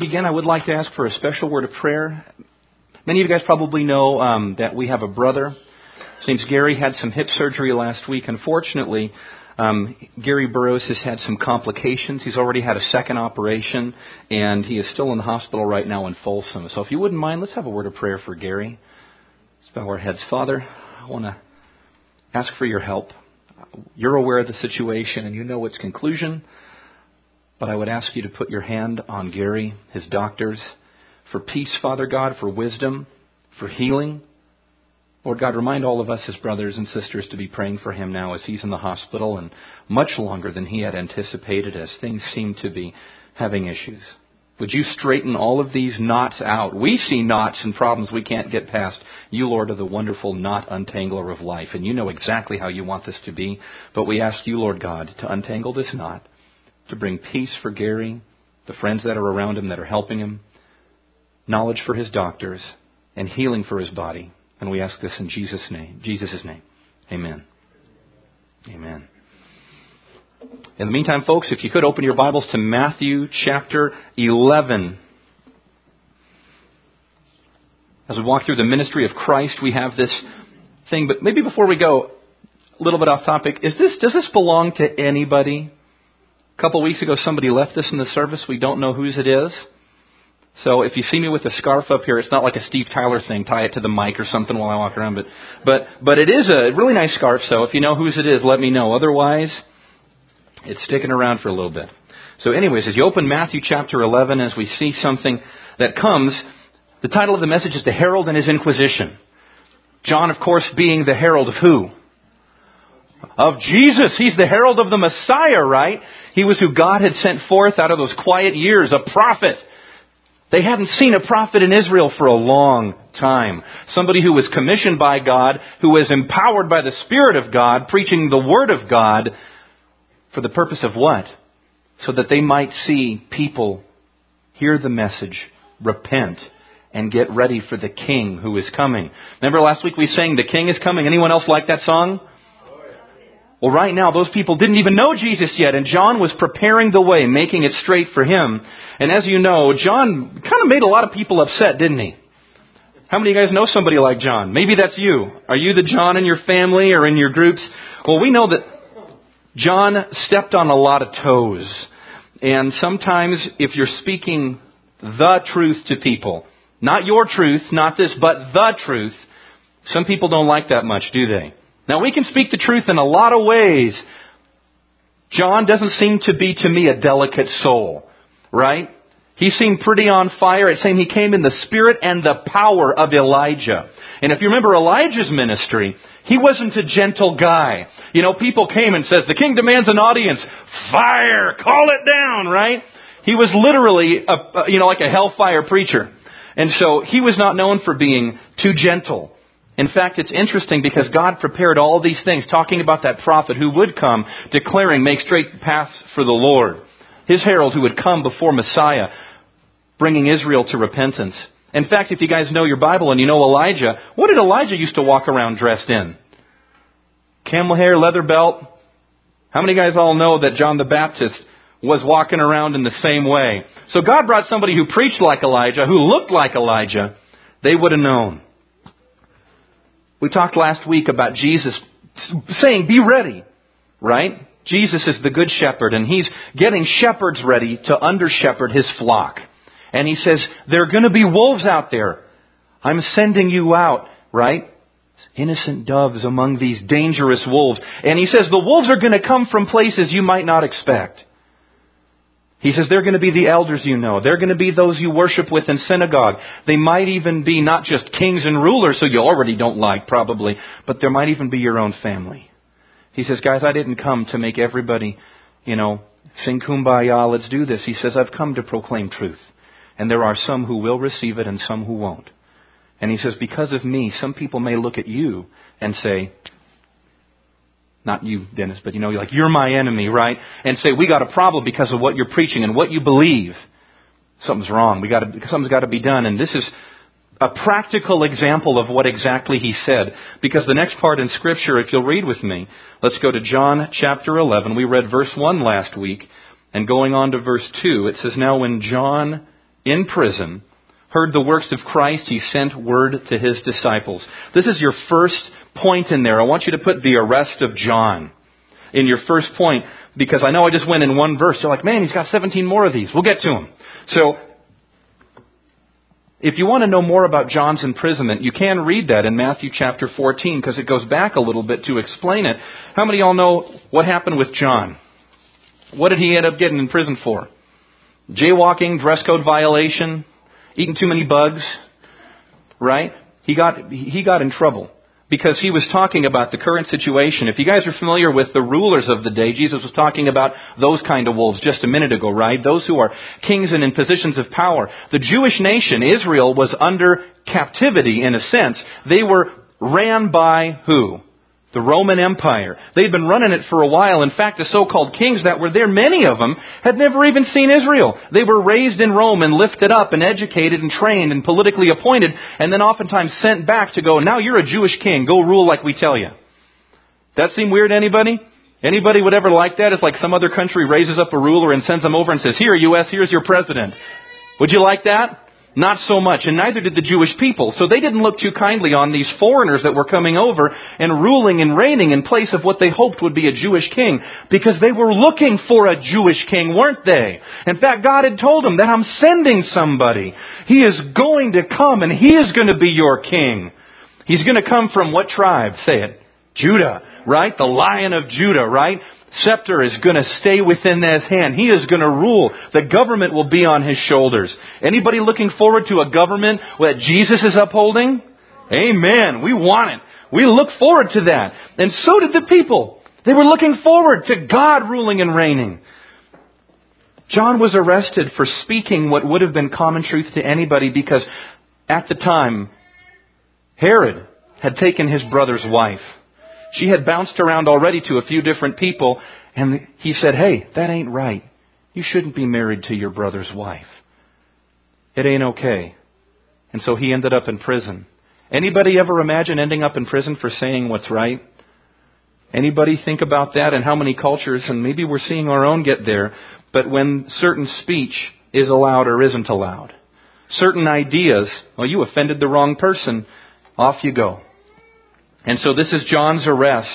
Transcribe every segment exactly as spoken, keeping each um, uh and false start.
begin, I would like to ask for a special word of prayer. Many of you guys probably know um, that we have a brother. His name's Gary. Had some hip surgery last week. Unfortunately, um, Gary Burrows has had some complications. He's already had a second operation, and he is still in the hospital right now in Folsom. So if you wouldn't mind, let's have a word of prayer for Gary. Let's bow our heads. Father, I want to ask for your help. You're aware of the situation, and you know its conclusion. But I would ask you to put your hand on Gary, his doctors, for peace, Father God, for wisdom, for healing. Lord God, remind all of us as brothers and sisters to be praying for him now as he's in the hospital and much longer than he had anticipated as things seem to be having issues. Would you straighten all of these knots out? We see knots and problems we can't get past. You, Lord, are the wonderful knot untangler of life, and you know exactly how you want this to be. But we ask you, Lord God, to untangle this knot, to bring peace for Gary, the friends that are around him that are helping him, knowledge for his doctors, and healing for his body. And we ask this in Jesus' name. Jesus' name. Amen. Amen. In the meantime, folks, if you could open your Bibles to Matthew chapter eleven. As we walk through the ministry of Christ, we have this thing. But maybe before we go, a little bit off topic. Is this does this belong to anybody? A couple of weeks ago, somebody left this in the service. We don't know whose it is. So if you see me with a scarf up here, it's not like a Steve Tyler thing. Tie it to the mic or something while I walk around. But but but it is a really nice scarf. So if you know whose it is, let me know. Otherwise, it's sticking around for a little bit. So anyways, as you open Matthew chapter eleven, as we see something that comes, the title of the message is The Herald and His Inquisition. John, of course, being the herald of who? Of Jesus. He's the herald of the Messiah, right? He was who God had sent forth out of those quiet years, a prophet. They hadn't seen a prophet in Israel for a long time. Somebody who was commissioned by God, who was empowered by the Spirit of God, preaching the Word of God, for the purpose of what? So that they might see people hear the message, repent, and get ready for the King who is coming. Remember last week we sang, The King is Coming. Anyone else like that song? Well, right now, those people didn't even know Jesus yet, and John was preparing the way, making it straight for him. And as you know, John kind of made a lot of people upset, didn't he? How many of you guys know somebody like John? Maybe that's you. Are you the John in your family or in your groups? Well, we know that John stepped on a lot of toes. And sometimes if you're speaking the truth to people, not your truth, not this, but the truth, some people don't like that much, do they? Now, we can speak the truth in a lot of ways. John doesn't seem to be, to me, a delicate soul, right? He seemed pretty on fire. It's saying he came in the spirit and the power of Elijah. And if you remember Elijah's ministry, he wasn't a gentle guy. You know, people came and says, the king demands an audience. Fire! Call it down, right? He was literally, a, you know, like a hellfire preacher. And so he was not known for being too gentle. In fact, it's interesting because God prepared all these things, talking about that prophet who would come, declaring, make straight paths for the Lord. His herald who would come before Messiah, bringing Israel to repentance. In fact, if you guys know your Bible and you know Elijah, what did Elijah used to walk around dressed in? Camel hair, leather belt. How many guys all know that John the Baptist was walking around in the same way? So God brought somebody who preached like Elijah, who looked like Elijah. They would have known. We talked last week about Jesus saying, be ready, right? Jesus is the good shepherd, and he's getting shepherds ready to under-shepherd his flock. And he says, there are going to be wolves out there. I'm sending you out, right? Innocent doves among these dangerous wolves. And he says, the wolves are going to come from places you might not expect. He says they're going to be the elders you know. They're going to be those you worship with in synagogue. They might even be not just kings and rulers who you already don't like probably, but there might even be your own family. He says, guys, I didn't come to make everybody, you know, sing kumbaya, let's do this. He says, I've come to proclaim truth. And there are some who will receive it and some who won't. And he says, because of me, some people may look at you and say, not you, Dennis, but you know, like, you're my enemy, right? And say, we got a problem because of what you're preaching and what you believe. Something's wrong. We got to, something's got to be done. And this is a practical example of what exactly he said. Because the next part in Scripture, if you'll read with me, let's go to John chapter eleven. We read verse one last week. And going on to verse two, it says, now when John in prison, heard the works of Christ. He sent word to his disciples. This is your first point in there. I want you to put the arrest of John in your first point, because I know I just went in one verse. You're like, man, he's got seventeen more of these. We'll get to them. So, if you want to know more about John's imprisonment, you can read that in Matthew chapter fourteen, because it goes back a little bit to explain it. How many of y'all know what happened with John? What did he end up getting in prison for? Jaywalking, dress code violation, eating too many bugs, right? He got he got in trouble because he was talking about the current situation. If you guys are familiar with the rulers of the day, Jesus was talking about those kind of wolves just a minute ago, right? Those who are kings and in positions of power. The Jewish nation, Israel, was under captivity in a sense. They were ran by who? The Roman Empire. They'd been running it for a while. In fact, the so-called kings that were there, many of them had never even seen Israel. They were raised in Rome and lifted up and educated and trained and politically appointed, and then oftentimes sent back to go, now you're a Jewish king, go rule like we tell you. That seem weird to anybody? Anybody would ever like that? It's like some other country raises up a ruler and sends them over and says, here, U S, here's your president. Would you like that? Not so much, and neither did the Jewish people. So they didn't look too kindly on these foreigners that were coming over and ruling and reigning in place of what they hoped would be a Jewish king, because they were looking for a Jewish king, weren't they? In fact, God had told them that I'm sending somebody. He is going to come, and He is going to be your king. He's going to come from what tribe? Say it. Judah, right? The Lion of Judah, right? Scepter is going to stay within his hand. He is going to rule. The government will be on his shoulders. Anybody looking forward to a government that Jesus is upholding? Amen. We want it. We look forward to that. And so did the people. They were looking forward to God ruling and reigning. John was arrested for speaking what would have been common truth to anybody, because at the time, Herod had taken his brother's wife. She had bounced around already to a few different people, and he said, hey, that ain't right. You shouldn't be married to your brother's wife. It ain't okay. And so he ended up in prison. Anybody ever imagine ending up in prison for saying what's right? Anybody think about that and how many cultures, and maybe we're seeing our own get there, but when certain speech is allowed or isn't allowed, certain ideas, well, you offended the wrong person, off you go. And so this is John's arrest.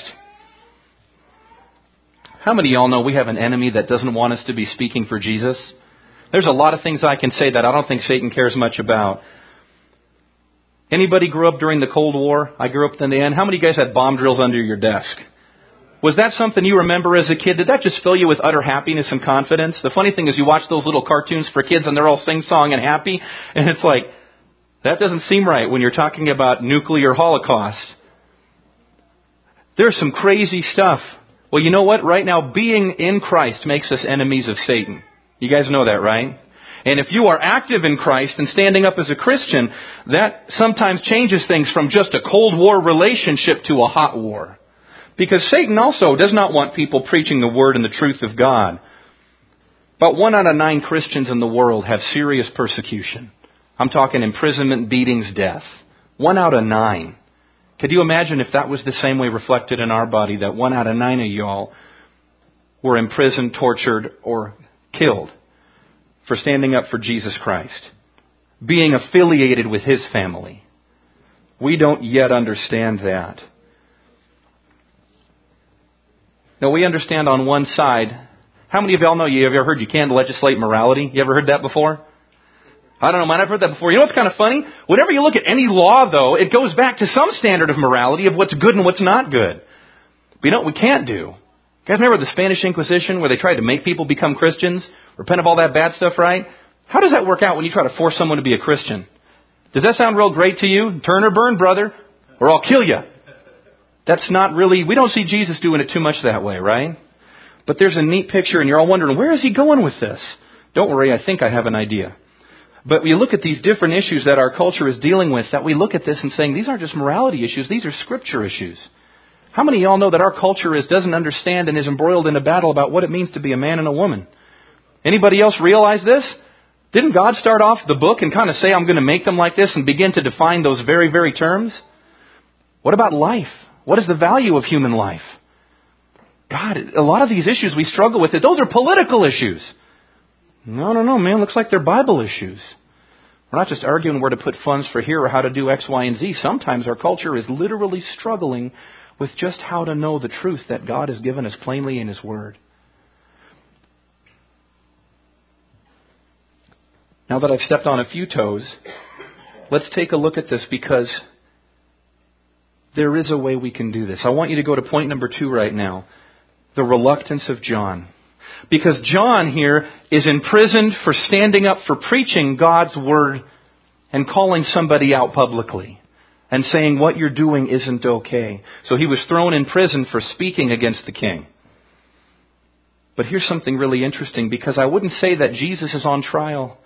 How many of y'all know we have an enemy that doesn't want us to be speaking for Jesus? There's a lot of things I can say that I don't think Satan cares much about. Anybody grew up during the Cold War? I grew up in the end. How many of you guys had bomb drills under your desk? Was that something you remember as a kid? Did that just fill you with utter happiness and confidence? The funny thing is you watch those little cartoons for kids and they're all sing-song and happy. And it's like, that doesn't seem right when you're talking about nuclear holocaust. There's some crazy stuff. Well, you know what? Right now, being in Christ makes us enemies of Satan. You guys know that, right? And if you are active in Christ and standing up as a Christian, that sometimes changes things from just a Cold War relationship to a hot war. Because Satan also does not want people preaching the Word and the truth of God. But one out of nine Christians in the world have serious persecution. I'm talking imprisonment, beatings, death. One out of nine. Could you imagine if that was the same way reflected in our body, that one out of nine of y'all were imprisoned, tortured, or killed for standing up for Jesus Christ, being affiliated with His family? We don't yet understand that. Now, we understand on one side. How many of y'all know, you have ever heard you can't legislate morality? You ever heard that before? I don't know, man, I've heard that before. You know what's kind of funny? Whenever you look at any law, though, it goes back to some standard of morality of what's good and what's not good. But you know what we can't do? You guys remember the Spanish Inquisition where they tried to make people become Christians? Repent of all that bad stuff, right? How does that work out when you try to force someone to be a Christian? Does that sound real great to you? Turn or burn, brother, or I'll kill you. That's not really, we don't see Jesus doing it too much that way, right? But there's a neat picture and you're all wondering, where is he going with this? Don't worry, I think I have an idea. But we look at these different issues that our culture is dealing with, that we look at this and saying, these aren't just morality issues, these are scripture issues. How many of y'all know that our culture is doesn't understand and is embroiled in a battle about what it means to be a man and a woman? Anybody else realize this? Didn't God start off the book and kind of say, I'm going to make them like this, and begin to define those very, very terms? What about life? What is the value of human life? God, a lot of these issues we struggle with, those are political issues. No, no, no, man. Looks like they're Bible issues. We're not just arguing where to put funds for here or how to do X, Y, and Z. Sometimes our culture is literally struggling with just how to know the truth that God has given us plainly in His Word. Now that I've stepped on a few toes, let's take a look at this, because there is a way we can do this. I want you to go to point number two right now. The reluctance of John. Because John here is imprisoned for standing up for preaching God's Word and calling somebody out publicly and saying what you're doing isn't okay. So he was thrown in prison for speaking against the king. But here's something really interesting, because I wouldn't say that Jesus is on trial.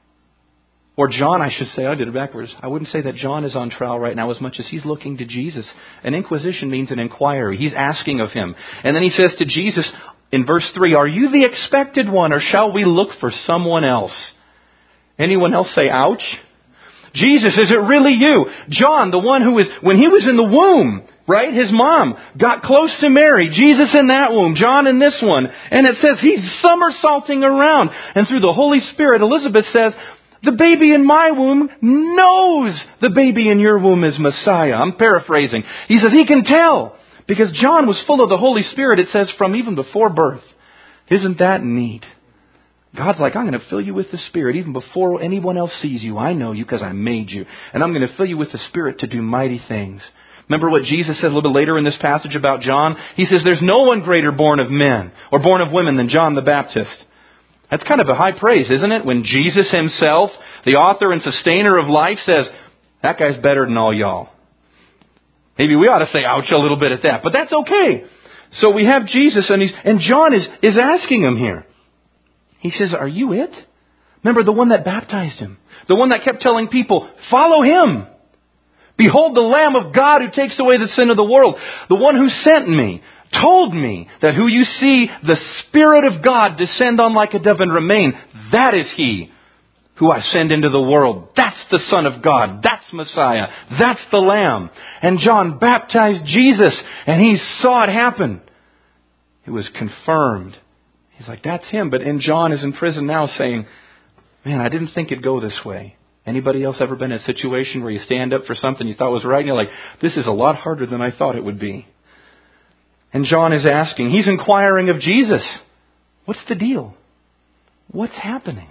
Or John, I should say, I did it backwards. I wouldn't say that John is on trial right now as much as he's looking to Jesus. An inquisition means an inquiry. He's asking of Him. And then he says to Jesus in verse three, "Are you the expected one, or shall we look for someone else?" Anyone else say, ouch? Jesus, is it really you? John, the one who was, when he was in the womb, right? His mom got close to Mary. Jesus in that womb. John in this one. And it says he's somersaulting around. And through the Holy Spirit, Elizabeth says, the baby in my womb knows the baby in your womb is Messiah. I'm paraphrasing. He says he can tell. Because John was full of the Holy Spirit, it says, from even before birth. Isn't that neat? God's like, I'm going to fill you with the Spirit even before anyone else sees you. I know you because I made you. And I'm going to fill you with the Spirit to do mighty things. Remember what Jesus says a little bit later in this passage about John? He says, there's no one greater born of men or born of women than John the Baptist. That's kind of a high praise, isn't it? When Jesus Himself, the author and sustainer of life, says, that guy's better than all y'all. Maybe we ought to say ouch a little bit at that, but that's okay. So we have Jesus, and he's and John is, is asking him here. He says, are you it? Remember the one that baptized him. The one that kept telling people, follow Him. Behold the Lamb of God who takes away the sin of the world. The one who sent me told me that who you see the Spirit of God descend on like a dove and remain, that is He who I send into the world. That's the Son of God. That's Messiah. That's the Lamb. And John baptized Jesus, and he saw it happen. It was confirmed. He's like, that's Him. But and John is in prison now saying, man, I didn't think it'd go this way. Anybody else ever been in a situation where you stand up for something you thought was right, and you're like, this is a lot harder than I thought it would be? And John is asking, he's inquiring of Jesus, what's the deal? What's happening?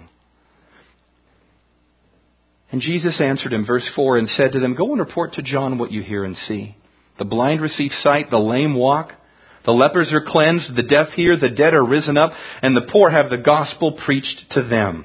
And Jesus answered him, verse four, and said to them, go and report to John what you hear and see. The blind receive sight, the lame walk, the lepers are cleansed, the deaf hear, the dead are risen up, and the poor have the gospel preached to them.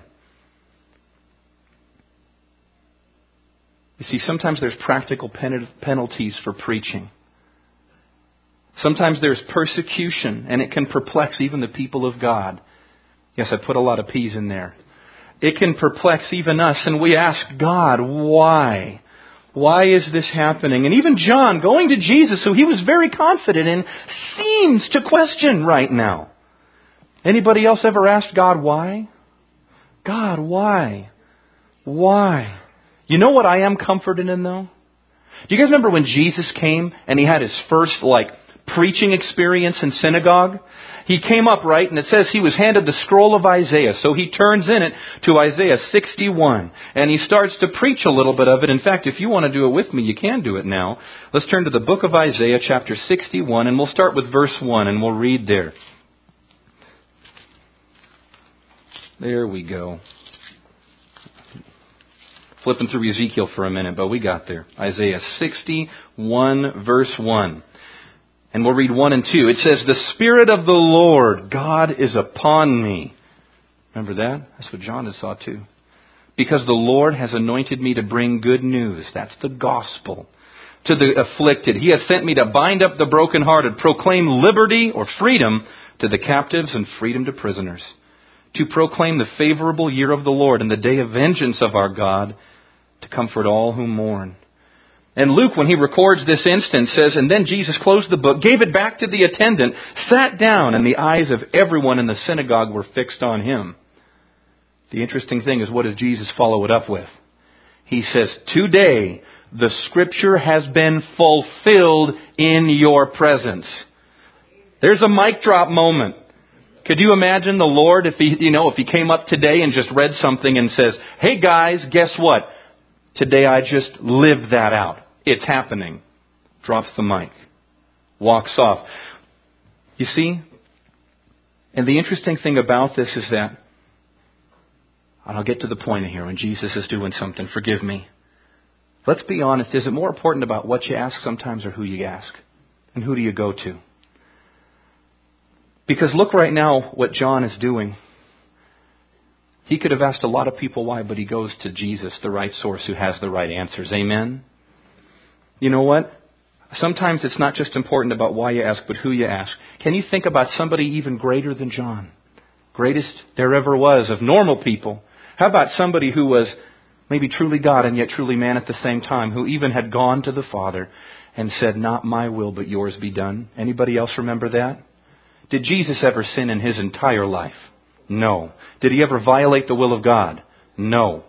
You see, sometimes there's practical pen- penalties for preaching. Sometimes there's persecution, and it can perplex even the people of God. Yes, I put a lot of P's in there. It can perplex even us, and we ask God, why? Why is this happening? And even John, going to Jesus, who he was very confident in, seems to question right now. Anybody else ever asked God why? God, why? Why? You know what I am comforted in, though? Do you guys remember when Jesus came and He had His first, like, preaching experience in synagogue? He came up, right, and it says He was handed the scroll of Isaiah. So He turns in it to Isaiah sixty-one. And He starts to preach a little bit of it. In fact, if you want to do it with me, you can do it now. Let's turn to the book of Isaiah, chapter sixty-one, and we'll start with verse one, and we'll read there. There we go. Flipping through Ezekiel for a minute, but we got there. Isaiah sixty-one, verse one. And we'll read one and two. It says, the Spirit of the Lord, God, is upon me. Remember that? That's what John saw too. Because the Lord has anointed me to bring good news. That's the gospel. To the afflicted. He has sent me to bind up the brokenhearted, proclaim liberty or freedom to the captives and freedom to prisoners. To proclaim the favorable year of the Lord and the day of vengeance of our God, to comfort all who mourn. And Luke, when he records this instance, says, and then Jesus closed the book, gave it back to the attendant, sat down, and the eyes of everyone in the synagogue were fixed on Him. The interesting thing is, what does Jesus follow it up with? He says, today the Scripture has been fulfilled in your presence. There's a mic drop moment. Could you imagine the Lord if he, you know, if he came up today and just read something and says, "Hey guys, guess what? Today I just lived that out. It's happening." Drops the mic. Walks off. You see? And the interesting thing about this is that, and I'll get to the point here when Jesus is doing something, forgive me. Let's be honest, is it more important about what you ask sometimes or who you ask? And who do you go to? Because look right now what John is doing. He could have asked a lot of people why, but he goes to Jesus, the right source who has the right answers. Amen? You know what? Sometimes it's not just important about why you ask, but who you ask. Can you think about somebody even greater than John? Greatest there ever was of normal people. How about somebody who was maybe truly God and yet truly man at the same time, who even had gone to the Father and said, "Not my will, but yours be done"? Anybody else remember that? Did Jesus ever sin in his entire life? No. Did he ever violate the will of God? No.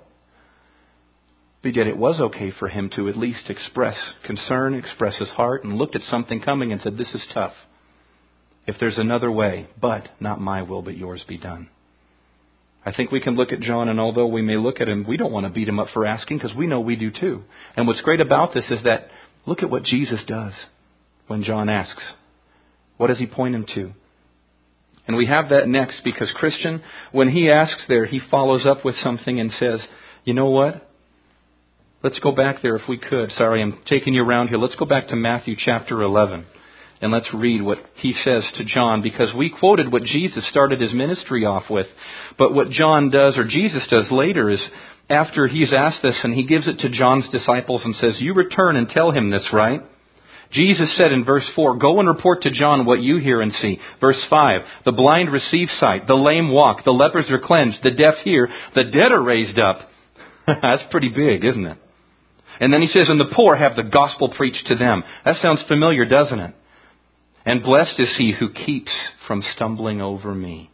But yet it was okay for him to at least express concern, express his heart, and looked at something coming and said, "This is tough. If there's another way, but not my will, but yours be done." I think we can look at John, and although we may look at him, we don't want to beat him up for asking, because we know we do too. And what's great about this is that look at what Jesus does when John asks. What does he point him to? And we have that next because Christian, when he asks there, he follows up with something and says, you know what? Let's go back there if we could. Sorry, I'm taking you around here. Let's go back to Matthew chapter eleven. And let's read what he says to John, because we quoted what Jesus started his ministry off with. But what John does, or Jesus does later, is after he's asked this and he gives it to John's disciples and says, "You return and tell him this, right?" Jesus said in verse four, "Go and report to John what you hear and see." Verse five, "The blind receive sight, the lame walk, the lepers are cleansed, the deaf hear, the dead are raised up." That's pretty big, isn't it? And then he says, "And the poor have the gospel preached to them." That sounds familiar, doesn't it? "And blessed is he who keeps from stumbling over me."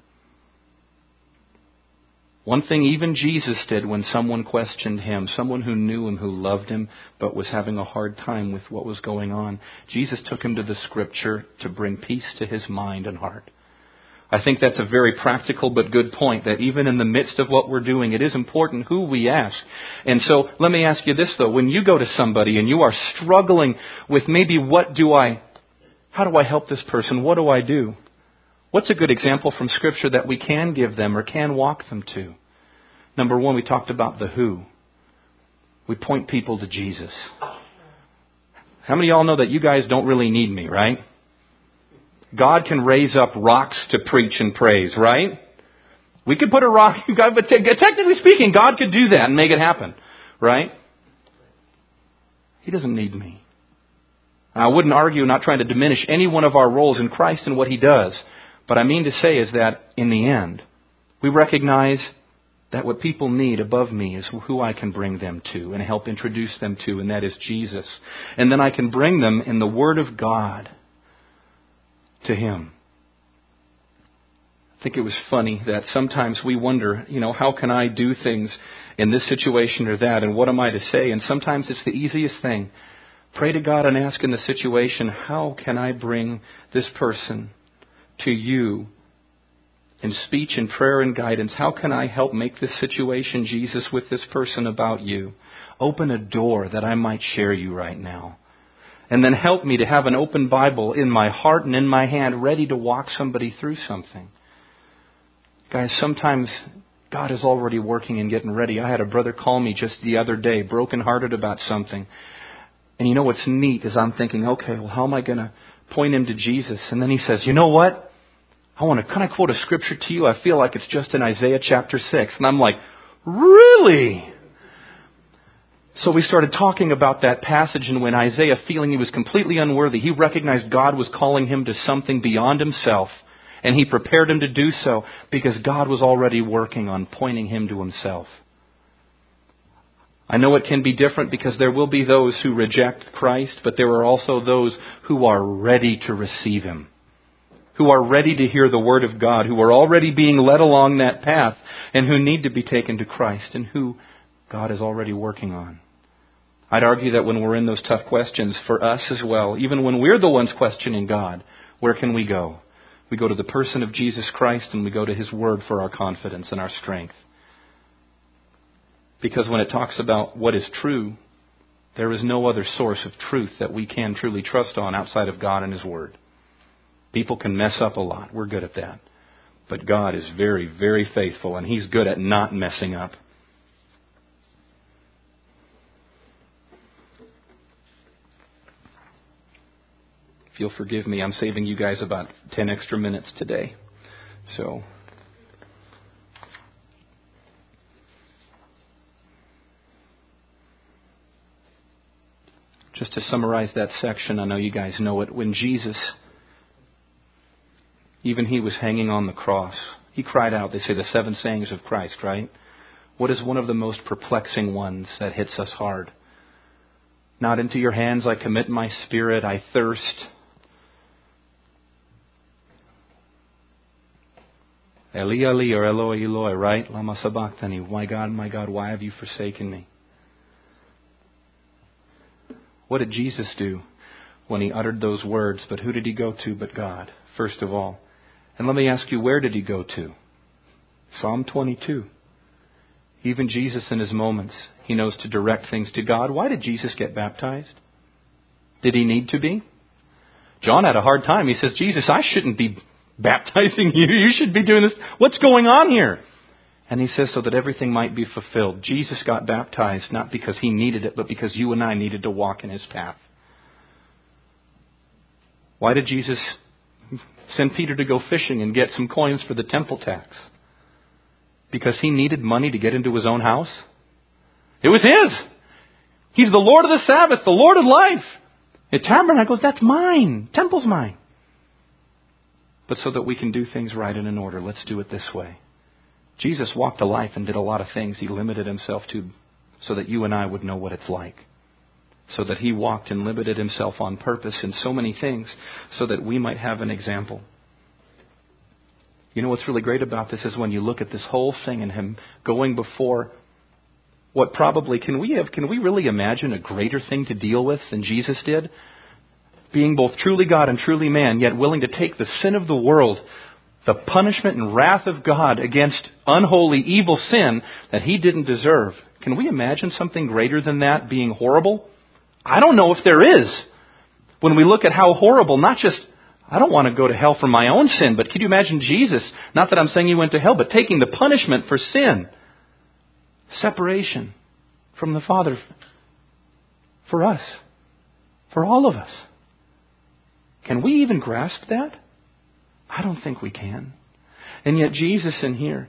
One thing even Jesus did when someone questioned him, someone who knew him, who loved him, but was having a hard time with what was going on, Jesus took him to the Scripture to bring peace to his mind and heart. I think that's a very practical but good point, that even in the midst of what we're doing, it is important who we ask. And so let me ask you this, though. When you go to somebody and you are struggling with maybe what do I, how do I help this person? What do I do? What's a good example from Scripture that we can give them or can walk them to? Number one, we talked about the who. We point people to Jesus. How many of y'all know that you guys don't really need me, right? God can raise up rocks to preach and praise, right? We could put a rock, but technically speaking, God could do that and make it happen, right? He doesn't need me. I wouldn't argue, not trying to diminish any one of our roles in Christ and what He does. But I mean to say is that in the end, we recognize that what people need above me is who I can bring them to and help introduce them to, and that is Jesus. And then I can bring them in the Word of God to Him. I think it was funny that sometimes we wonder, you know, how can I do things in this situation or that, and what am I to say? And sometimes it's the easiest thing. Pray to God and ask in the situation, how can I bring this person to you in speech and prayer and guidance? How can I help make this situation, Jesus, with this person about you? Open a door that I might share you right now. And then help me to have an open Bible in my heart and in my hand, ready to walk somebody through something. Guys, sometimes God is already working and getting ready. I had a brother call me just the other day, brokenhearted about something. And you know what's neat is I'm thinking, okay, well, how am I going to point him to Jesus? And then he says, you know what? I want to, can I quote a scripture to you? I feel like it's just in Isaiah chapter six. And I'm like, really? So we started talking about that passage, and when Isaiah, feeling he was completely unworthy, he recognized God was calling him to something beyond himself. And he prepared him to do so because God was already working on pointing him to Himself. I know it can be different because there will be those who reject Christ, but there are also those who are ready to receive Him, who are ready to hear the Word of God, who are already being led along that path, and who need to be taken to Christ, and who God is already working on. I'd argue that when we're in those tough questions, for us as well, even when we're the ones questioning God, where can we go? We go to the person of Jesus Christ, and we go to His Word for our confidence and our strength. Because when it talks about what is true, there is no other source of truth that we can truly trust on outside of God and His Word. People can mess up a lot. We're good at that. But God is very, very faithful, and He's good at not messing up. If you'll forgive me, I'm saving you guys about ten extra minutes today. So, just to summarize that section, I know you guys know it. When Jesus, even He was hanging on the cross, He cried out. They say the seven sayings of Christ, right? What is one of the most perplexing ones that hits us hard? Not into your hands I commit my spirit, I thirst. Eli, Eli, or Eloi, Eloi, right? Lama sabachthani. My God, my God, why have you forsaken me? What did Jesus do when He uttered those words? But who did He go to but God, first of all? And let me ask you, where did He go to? Psalm twenty-two. Even Jesus in His moments, He knows to direct things to God. Why did Jesus get baptized? Did He need to be? John had a hard time. He says, Jesus, I shouldn't be baptizing you. You should be doing this. What's going on here? And He says, so that everything might be fulfilled. Jesus got baptized not because He needed it, but because you and I needed to walk in His path. Why did Jesus send Peter to go fishing and get some coins for the temple tax? Because He needed money to get into His own house? It was His. He's the Lord of the Sabbath, the Lord of life. The tabernacle, that's mine. Temple's mine. But so that we can do things right and in order, let's do it this way. Jesus walked a life and did a lot of things He limited Himself to so that you and I would know what it's like. So that He walked and limited Himself on purpose in so many things so that we might have an example. You know what's really great about this is when you look at this whole thing and Him going before what probably, can we have, can we really imagine a greater thing to deal with than Jesus did? Being both truly God and truly man, yet willing to take the sin of the world, the punishment and wrath of God against unholy, evil sin that He didn't deserve. Can we imagine something greater than that being horrible? I don't know if there is. When we look at how horrible, not just, I don't want to go to hell for my own sin, but can you imagine Jesus, not that I'm saying He went to hell, but taking the punishment for sin. Separation from the Father for us, for all of us. Can we even grasp that? I don't think we can. And yet Jesus in here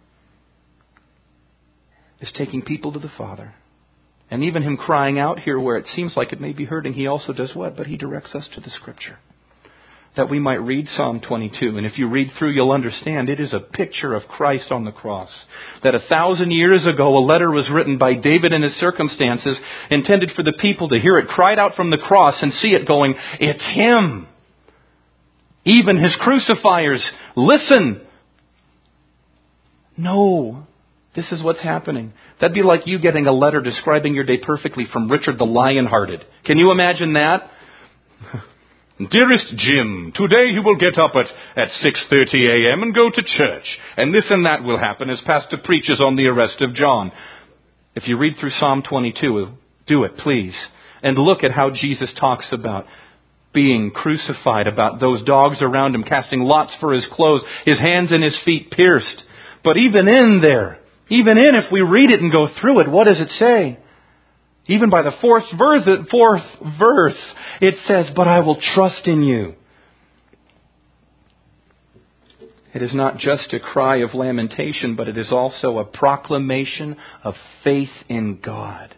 is taking people to the Father. And even Him crying out here where it seems like it may be hurting, He also does what? But He directs us to the Scripture. That we might read Psalm twenty-two. And if you read through, you'll understand it is a picture of Christ on the cross. That a thousand years ago, a letter was written by David in his circumstances, intended for the people to hear it cried out from the cross and see it going, it's Him. Even His crucifiers, listen. No, this is what's happening. That'd be like you getting a letter describing your day perfectly from Richard the Lionhearted. Can you imagine that? Dearest Jim, today you will get up at, at six thirty a.m. and go to church. And this and that will happen as Pastor preaches on the arrest of John. If you read through Psalm twenty-two, do it, please. And look at how Jesus talks about being crucified, about those dogs around Him casting lots for His clothes, His hands and His feet pierced. But even in there, even in, if we read it and go through it, what does it say? Even by the fourth verse, fourth verse, it says, but I will trust in you. It is not just a cry of lamentation, but it is also a proclamation of faith in God.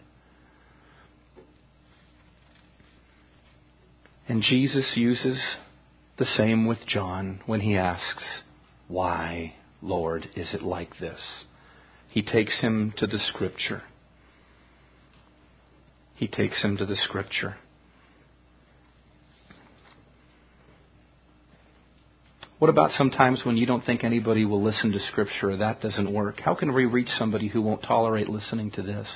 And Jesus uses the same with John when he asks, why, Lord, is it like this? He takes him to the Scripture. He takes him to the Scripture. What about sometimes when you don't think anybody will listen to Scripture or that doesn't work? How can we reach somebody who won't tolerate listening to this?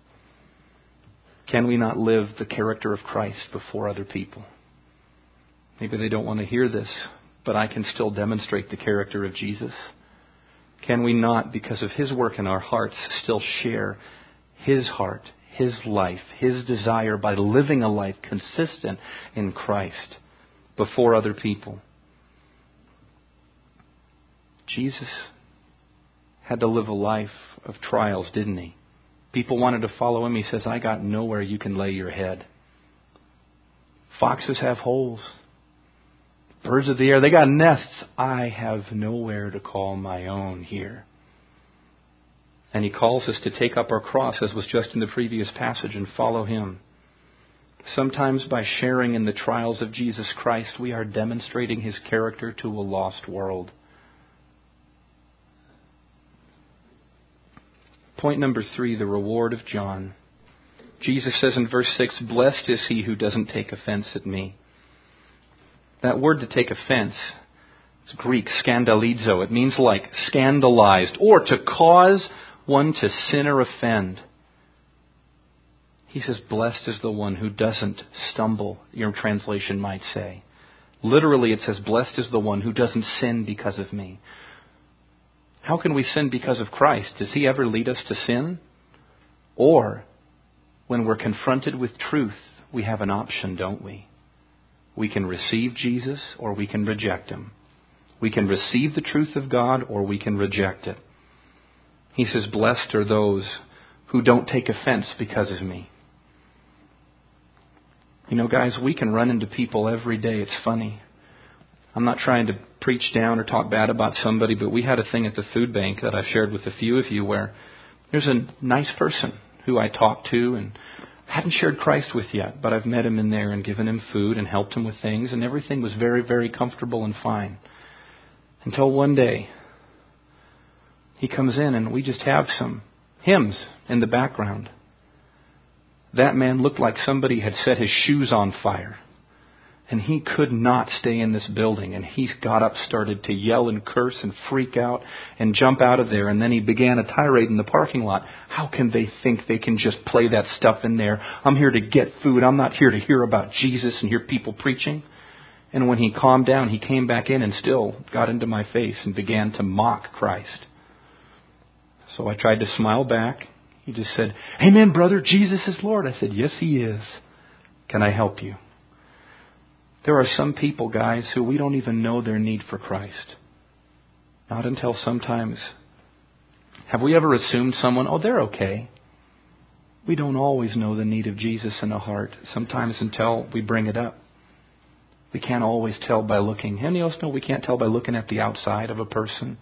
Can we not live the character of Christ before other people? Maybe they don't want to hear this, but I can still demonstrate the character of Jesus. Can we not, because of His work in our hearts, still share His heart, His life, His desire by living a life consistent in Christ before other people? Jesus had to live a life of trials, didn't He? People wanted to follow Him. He says, I got nowhere you can lay your head. Foxes have holes. Birds of the air, they got nests. I have nowhere to call my own here. And He calls us to take up our cross, as was just in the previous passage, and follow Him. Sometimes by sharing in the trials of Jesus Christ, we are demonstrating His character to a lost world. Point number three, the reward of John. Jesus says in verse six, blessed is he who doesn't take offense at me. That word to take offense, it's Greek, scandalizo. It means like scandalized or to cause one to sin or offend. He says, blessed is the one who doesn't stumble, your translation might say. Literally it says, blessed is the one who doesn't sin because of me. How can we sin because of Christ? Does He ever lead us to sin? Or, when we're confronted with truth, we have an option, don't we? We can receive Jesus or we can reject Him. We can receive the truth of God or we can reject it. He says, blessed are those who don't take offense because of me. You know, guys, we can run into people every day. It's funny. I'm not trying to preach down or talk bad about somebody, but we had a thing at the food bank that I've shared with a few of you where there's a nice person who I talked to and hadn't shared Christ with yet, but I've met him in there and given him food and helped him with things, and everything was very, very comfortable and fine. Until one day, he comes in and we just have some hymns in the background. That man looked like somebody had set his shoes on fire. And he could not stay in this building. And he got up, started to yell and curse and freak out and jump out of there. And then he began a tirade in the parking lot. How can they think they can just play that stuff in there? I'm here to get food. I'm not here to hear about Jesus and hear people preaching. And when he calmed down, he came back in and still got into my face and began to mock Christ. So I tried to smile back. He just said, "Amen, brother. Jesus is Lord." I said, "Yes, He is. Can I help you?" There are some people, guys, who we don't even know their need for Christ. Not until sometimes. Have we ever assumed someone, oh, they're okay? We don't always know the need of Jesus in a heart. Sometimes until we bring it up. We can't always tell by looking. Any of us know we can't tell by looking at the outside of a person?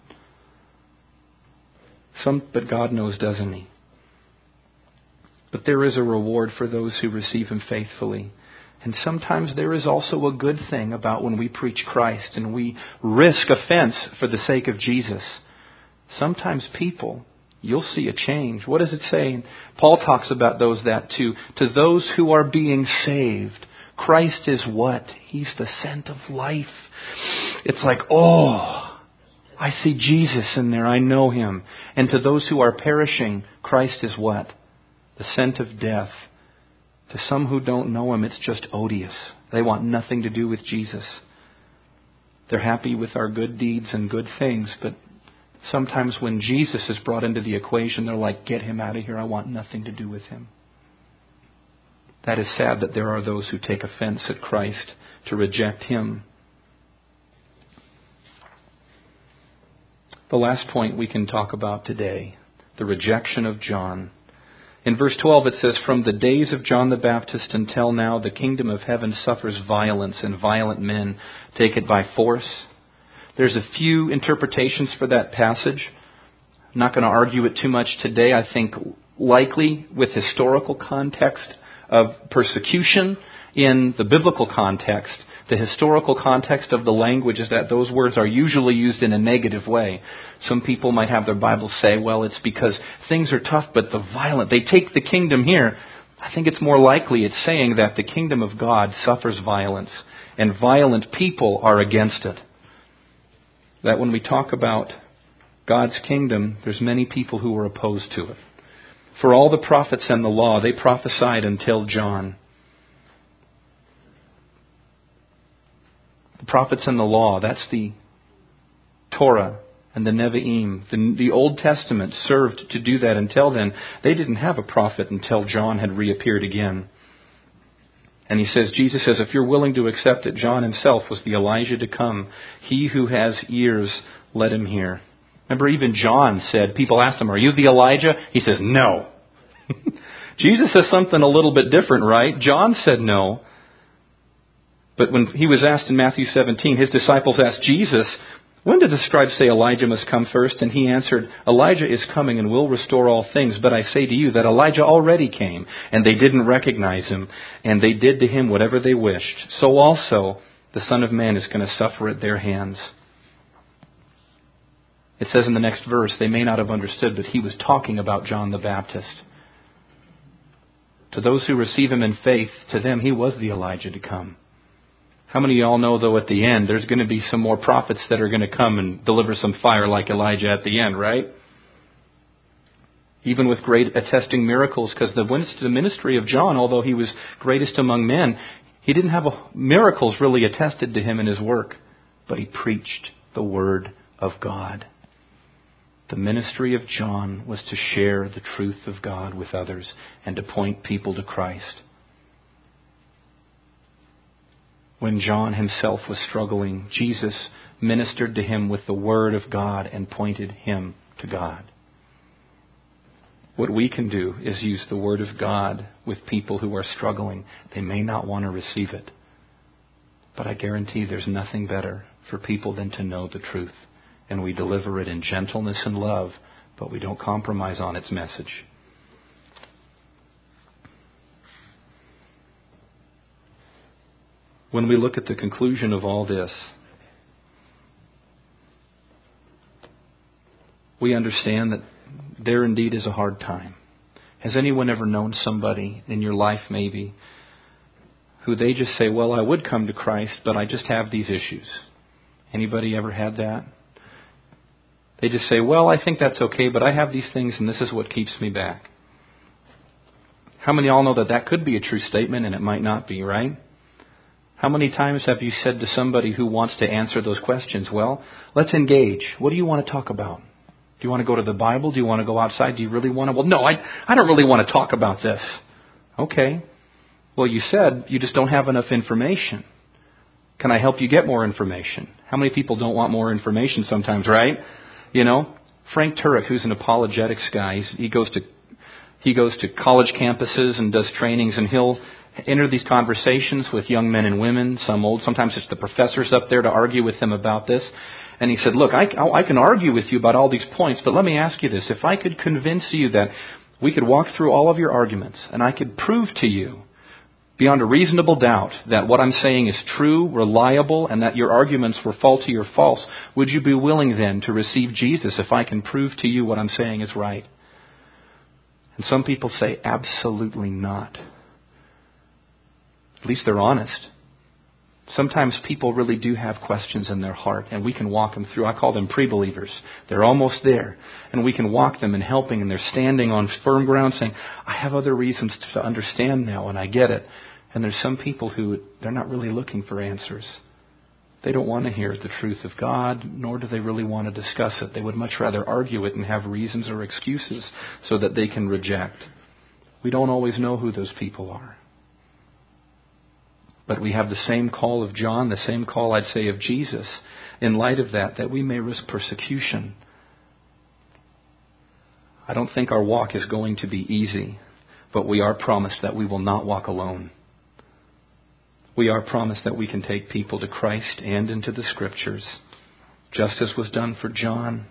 Some, but God knows, doesn't He? But there is a reward for those who receive Him faithfully. And sometimes there is also a good thing about when we preach Christ and we risk offense for the sake of Jesus. Sometimes people, you'll see a change. What does it say? Paul talks about those that too. To those who are being saved, Christ is what? He's the scent of life. It's like, oh, I see Jesus in there. I know Him. And to those who are perishing, Christ is what? The scent of death. To some who don't know Him, it's just odious. They want nothing to do with Jesus. They're happy with our good deeds and good things, but sometimes when Jesus is brought into the equation, they're like, get Him out of here. I want nothing to do with Him. That is sad that there are those who take offense at Christ to reject Him. The last point we can talk about today, the rejection of John. In verse twelve it says, from the days of John the Baptist until now, the kingdom of heaven suffers violence, and violent men take it by force. There's a few interpretations for that passage. I'm not going to argue it too much today. I think likely with historical context of persecution in the biblical context, the historical context of the language is that those words are usually used in a negative way. Some people might have their Bibles say, well, it's because things are tough, but the violent, they take the kingdom here. I think it's more likely it's saying that the kingdom of God suffers violence, and violent people are against it. That when we talk about God's kingdom, there's many people who are opposed to it. For all the prophets and the law, they prophesied until John. The prophets and the law, that's the Torah and the Nevi'im. The, the Old Testament served to do that. Until then, they didn't have a prophet until John had reappeared again. And he says, Jesus says, if you're willing to accept it, John himself was the Elijah to come. He who has ears, let him hear. Remember, even John said, people asked him, are you the Elijah? He says, no. Jesus says something a little bit different, right? John said no. But when he was asked in Matthew seventeen, his disciples asked Jesus, when did the scribes say Elijah must come first? And he answered, Elijah is coming and will restore all things. But I say to you that Elijah already came, and they didn't recognize him, and they did to him whatever they wished. So also the Son of Man is going to suffer at their hands. It says in the next verse, they may not have understood, but he was talking about John the Baptist. To those who receive him in faith, to them he was the Elijah to come. How many of y'all know, though, at the end, there's going to be some more prophets that are going to come and deliver some fire like Elijah at the end, right? Even with great attesting miracles, because the ministry of John, although he was greatest among men, he didn't have a, miracles really attested to him in his work, but he preached the Word of God. The ministry of John was to share the truth of God with others and to point people to Christ. When John himself was struggling, Jesus ministered to him with the Word of God and pointed him to God. What we can do is use the Word of God with people who are struggling. They may not want to receive it, but I guarantee there's nothing better for people than to know the truth. And we deliver it in gentleness and love, but we don't compromise on its message. When we look at the conclusion of all this, we understand that there indeed is a hard time. Has anyone ever known somebody in your life maybe who they just say, well, I would come to Christ, but I just have these issues? Anybody ever had that? They just say, well, I think that's okay, but I have these things and this is what keeps me back. How many of y'all know that that could be a true statement and it might not be, right? How many times have you said to somebody who wants to answer those questions, well, let's engage. What do you want to talk about? Do you want to go to the Bible? Do you want to go outside? Do you really want to? Well, no, I, I don't really want to talk about this. Okay. Well, you said you just don't have enough information. Can I help you get more information? How many people don't want more information sometimes, right? You know, Frank Turek, who's an apologetics guy, he's, he goes to he goes to college campuses and does trainings, and he'll enter these conversations with young men and women, some old. Sometimes it's the professors up there to argue with them about this. And he said, look, I, I can argue with you about all these points, but let me ask you this. If I could convince you that we could walk through all of your arguments and I could prove to you beyond a reasonable doubt that what I'm saying is true, reliable, and that your arguments were faulty or false, would you be willing then to receive Jesus if I can prove to you what I'm saying is right? And some people say, absolutely not. At least they're honest. Sometimes people really do have questions in their heart, and we can walk them through. I call them pre-believers. They're almost there, and we can walk them in helping, and they're standing on firm ground saying, I have other reasons to understand now, and I get it. And there's some people who, they're not really looking for answers. They don't want to hear the truth of God, nor do they really want to discuss it. They would much rather argue it and have reasons or excuses so that they can reject. We don't always know who those people are. But we have the same call of John, the same call, I'd say, of Jesus, in light of that, that we may risk persecution. I don't think our walk is going to be easy, but we are promised that we will not walk alone. We are promised that we can take people to Christ and into the Scriptures, just as was done for John.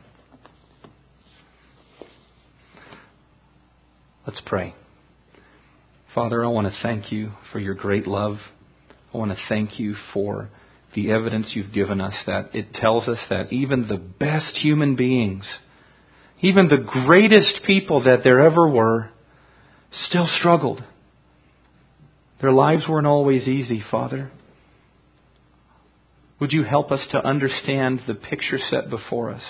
Let's pray. Father, I want to thank you for your great love. I want to thank you for the evidence you've given us that it tells us that even the best human beings, even the greatest people that there ever were, still struggled. Their lives weren't always easy, Father. Would you help us to understand the picture set before us?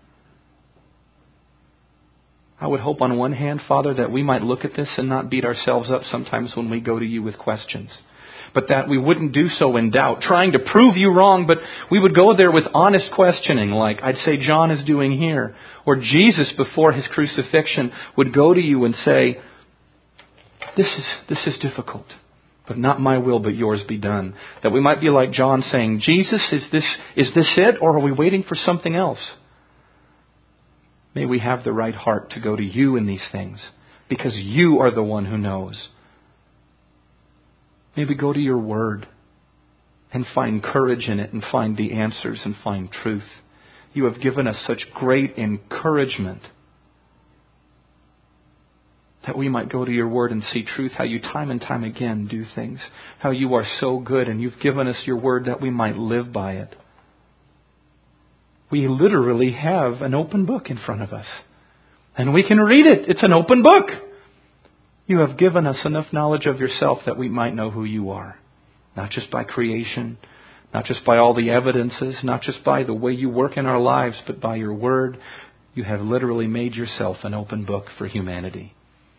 I would hope on one hand, Father, that we might look at this and not beat ourselves up sometimes when we go to you with questions. but that we wouldn't do so in doubt, trying to prove you wrong, but we would go there with honest questioning, like I'd say John is doing here. Or Jesus, before his crucifixion, would go to you and say, this is, this is difficult, but not my will, but yours be done. That we might be like John saying, Jesus, is this, is this it, or are we waiting for something else? May we have the right heart to go to you in these things, because you are the one who knows. May we go to your word and find courage in it and find the answers and find truth. You have given us such great encouragement that we might go to your word and see truth, how you time and time again do things, how you are so good, and you've given us your word that we might live by it. We literally have an open book in front of us, and we can read it. It's an open book. You have given us enough knowledge of yourself that we might know who you are, not just by creation, not just by all the evidences, not just by the way you work in our lives, but by your word. You have literally made yourself an open book for humanity.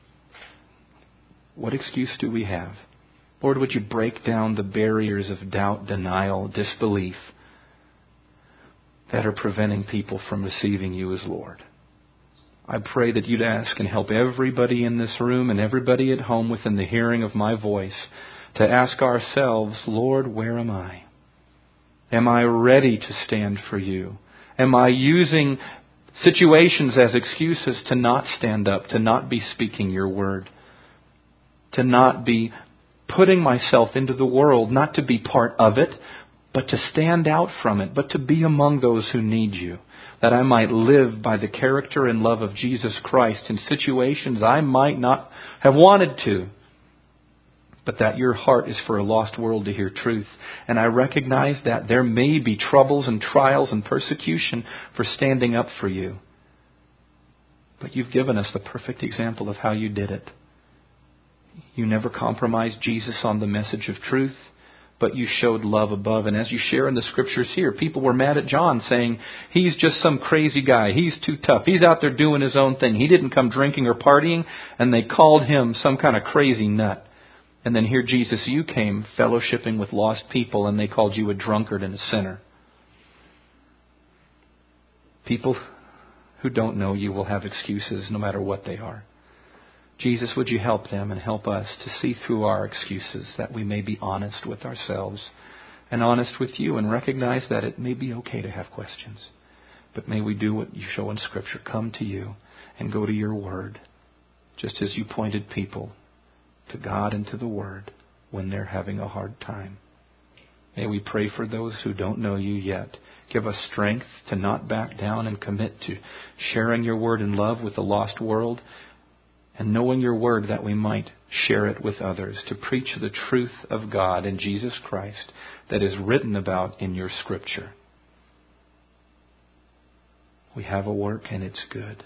What excuse do we have? Lord, would you break down the barriers of doubt, denial, disbelief that are preventing people from receiving you as Lord? I pray that you'd ask and help everybody in this room and everybody at home within the hearing of my voice to ask ourselves, Lord, where am I? Am I ready to stand for you? Am I using situations as excuses to not stand up, to not be speaking your word, to not be putting myself into the world, not to be part of it, but to stand out from it, but to be among those who need you, that I might live by the character and love of Jesus Christ in situations I might not have wanted to, but that your heart is for a lost world to hear truth. And I recognize that there may be troubles and trials and persecution for standing up for you. But you've given us the perfect example of how you did it. You never compromised Jesus on the message of truth, but you showed love above. And as you share in the scriptures here, people were mad at John saying, he's just some crazy guy. He's too tough. He's out there doing his own thing. He didn't come drinking or partying. And they called him some kind of crazy nut. And then here, Jesus, you came fellowshipping with lost people, and they called you a drunkard and a sinner. People who don't know you will have excuses no matter what they are. Jesus, would you help them and help us to see through our excuses, that we may be honest with ourselves and honest with you, and recognize that it may be okay to have questions. But may we do what you show in Scripture. Come to you and go to your word, just as you pointed people to God and to the word when they're having a hard time. May we pray for those who don't know you yet. Give us strength to not back down and commit to sharing your word in love with the lost world, and knowing your word that we might share it with others, to preach the truth of God in Jesus Christ that is written about in your Scripture. We have a work and it's good.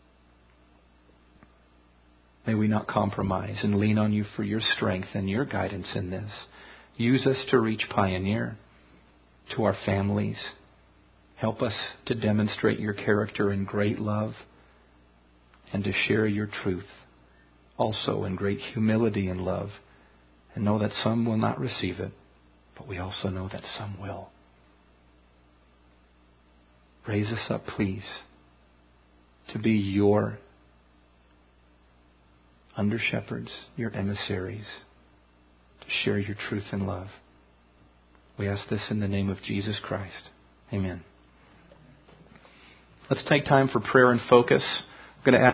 May we not compromise and lean on you for your strength and your guidance in this. Use us to reach Pioneer, to our families. Help us to demonstrate your character in great love and to share your truth also in great humility and love, and know that some will not receive it, but we also know that some will. Raise us up, please, to be your under shepherds, your emissaries, to share your truth and love. We ask this in the name of Jesus Christ. Amen. Let's take time for prayer and focus. I'm going to ask